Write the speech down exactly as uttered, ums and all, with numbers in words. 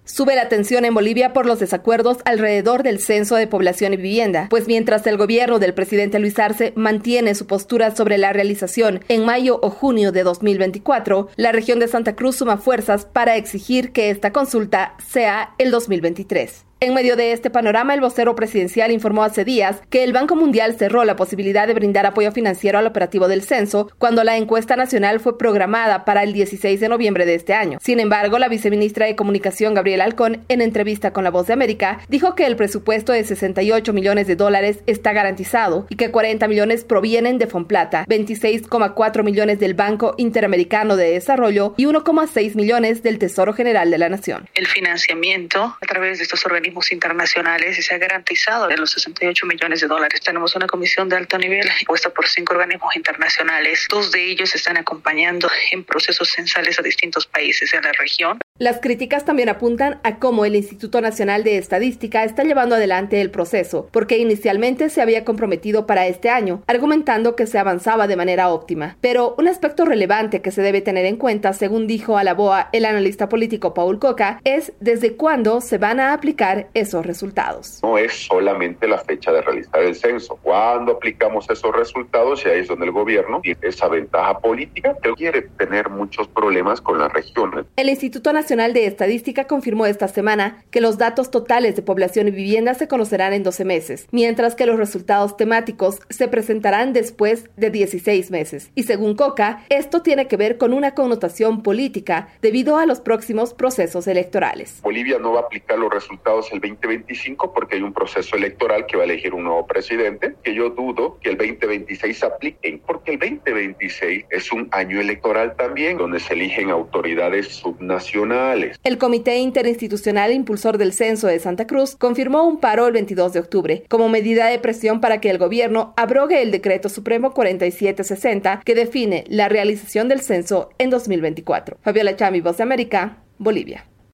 Sube la tensión en Bolivia por los desacuerdos alrededor del censo de población y vivienda, pues mientras el gobierno del presidente Luis Arce mantiene su postura sobre la realización en mayo o junio de dos mil veinticuatro, la región de Santa Cruz suma fuerzas para exigir que esta consulta sea el dos mil veintitrés. En medio de este panorama, el vocero presidencial informó hace días que el Banco Mundial cerró la posibilidad de brindar apoyo financiero al operativo del censo cuando la encuesta nacional fue programada para el dieciséis de noviembre de este año. Sin embargo, la viceministra de Comunicación, Gabriela Alcón, en entrevista con La Voz de América, dijo que el presupuesto de sesenta y ocho millones de dólares está garantizado y que cuarenta millones provienen de Fomplata, veintiséis coma cuatro millones del Banco Interamericano de Desarrollo y uno coma seis millones del Tesoro General de la Nación. El financiamiento a través de estos organismos internacionales y se ha garantizado en los sesenta y ocho millones de dólares. Tenemos una comisión de alto nivel compuesta por cinco organismos internacionales. Dos de ellos están acompañando en procesos censales a distintos países en la región. Las críticas también apuntan a cómo el Instituto Nacional de Estadística está llevando adelante el proceso, porque inicialmente se había comprometido para este año, argumentando que se avanzaba de manera óptima. Pero un aspecto relevante que se debe tener en cuenta, según dijo a la B O A el analista político Paul Coca, es desde cuándo se van a aplicar esos resultados. No es solamente la fecha de realizar el censo. Cuando aplicamos esos resultados, y ahí es donde el gobierno tiene esa ventaja política, que quiere tener muchos problemas con las regiones. El Instituto Nacional de Estadística confirmó esta semana que los datos totales de población y vivienda se conocerán en doce meses, mientras que los resultados temáticos se presentarán después de dieciséis meses. Y según Coca, esto tiene que ver con una connotación política debido a los próximos procesos electorales. Bolivia no va a aplicar los resultados el veinte veinticinco porque hay un proceso electoral que va a elegir un nuevo presidente, que yo dudo que el veinte veintiséis apliquen, porque el veinte veintiséis es un año electoral también, donde se eligen autoridades subnacionales. El Comité Interinstitucional Impulsor del Censo de Santa Cruz confirmó un paro el veintidós de octubre, como medida de presión para que el gobierno abrogue el Decreto Supremo cuarenta y siete sesenta que define la realización del censo en dos mil veinticuatro. Fabiola Chami, Voz de América, Bolivia.